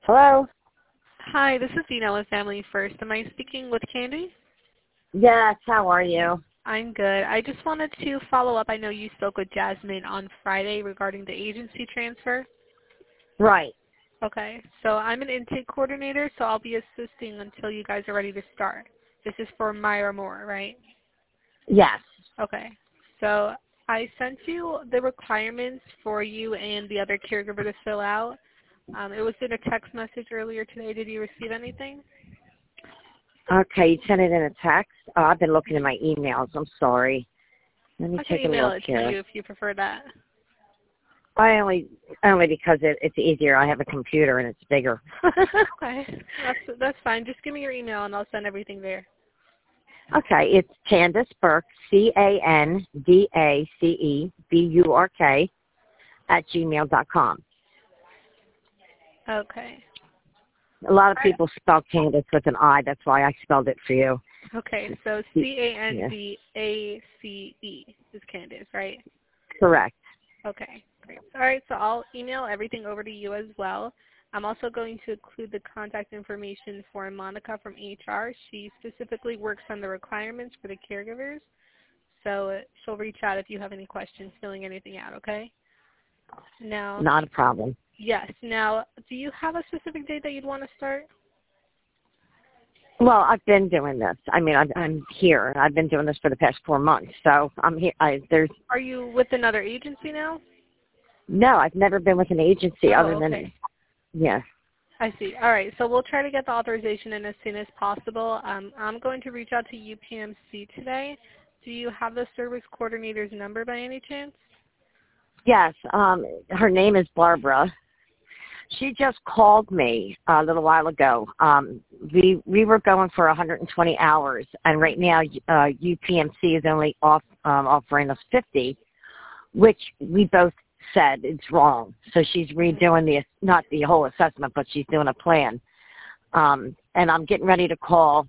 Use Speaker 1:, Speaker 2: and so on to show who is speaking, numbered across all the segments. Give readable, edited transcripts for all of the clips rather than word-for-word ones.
Speaker 1: Hello?
Speaker 2: Hi, this is Dina with Family First. Am I speaking with Candy?
Speaker 1: Yes, how are you?
Speaker 2: I'm good. I just wanted to follow up. I know you spoke with Jasmine on Friday regarding the agency transfer.
Speaker 1: Right.
Speaker 2: Okay, so I'm an intake coordinator, so I'll be assisting until you guys are ready to start. This is for Myra Moore, right?
Speaker 1: Yes.
Speaker 2: Okay, so I sent you the requirements for you and the other caregiver to fill out. It was in a text message earlier today. Did you receive anything?
Speaker 1: Okay, you sent it in a text? I've been looking at my emails. I'm sorry. Let me
Speaker 2: I can
Speaker 1: take a
Speaker 2: email
Speaker 1: look
Speaker 2: it to
Speaker 1: here.
Speaker 2: you if you prefer that.
Speaker 1: I only because it's easier. I have a computer and it's bigger.
Speaker 2: Okay, that's fine. Just give me your email and I'll send everything there.
Speaker 1: Okay, it's Candace Burke, CandaceBurk @gmail.com.
Speaker 2: Okay.
Speaker 1: A lot of
Speaker 2: All right.
Speaker 1: people spell Candace with an I. That's why I spelled it for you.
Speaker 2: Okay, so
Speaker 1: Yeah,
Speaker 2: CandaceE is Candace, right?
Speaker 1: correct.
Speaker 2: Okay, great. All right, so I'll email everything over to you as well. I'm also going to include the contact information for Monica from HR. She specifically works on the requirements for the caregivers, so she'll reach out if you have any questions filling anything out, okay? Now,
Speaker 1: Not a problem.
Speaker 2: yes. Now, do you have a specific date that you'd want to start?
Speaker 1: Well, I've been doing this. I mean, I'm here. I've been doing this for the past 4 months. So I'm here.
Speaker 2: Are you with another agency now?
Speaker 1: No, I've never been with an agency
Speaker 2: Oh,
Speaker 1: other than,
Speaker 2: okay.
Speaker 1: yeah.
Speaker 2: I see. All right, so we'll try to get the authorization in as soon as possible. I'm going to reach out to UPMC today. Do you have the service coordinator's number by any chance?
Speaker 1: Yes, her name is Barbara. She just called me a little while ago. We were going for 120 hours, and right now UPMC is only offering us 50, which we both said it's wrong. So she's redoing not the whole assessment, but she's doing a plan. And I'm getting ready to call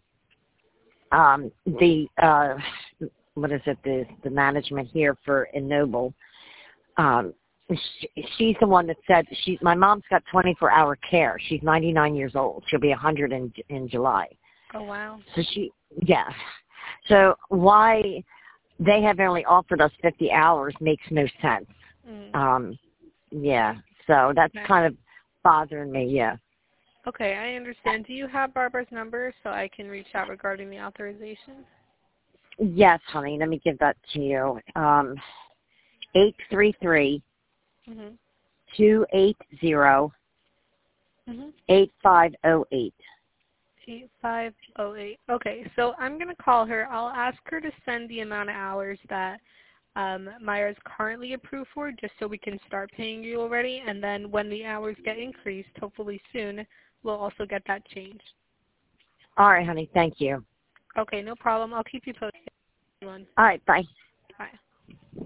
Speaker 1: the management here for Ennoble. She's the one that said my mom's got 24-hour care. She's 99 years old. She'll be 100 in July.
Speaker 2: Oh, wow.
Speaker 1: So So why they have only offered us 50 hours makes no sense. Yeah. So that's
Speaker 2: Okay.
Speaker 1: kind of bothering me. Yeah.
Speaker 2: Okay, I understand. Do you have Barbara's number so I can reach out regarding the authorization?
Speaker 1: Yes, honey. Let me give that to you. 833
Speaker 2: Mm-hmm.
Speaker 1: 280
Speaker 2: Mm-hmm.
Speaker 1: 8508.
Speaker 2: 8508. Okay, so I'm going to call her. I'll ask her to send the amount of hours that Myra is currently approved for, just so we can start paying you already. And then when the hours get increased, hopefully soon, we'll also get that changed.
Speaker 1: All right, honey. Thank you.
Speaker 2: Okay, no problem. I'll keep you posted.
Speaker 1: All right. Bye.
Speaker 2: Bye.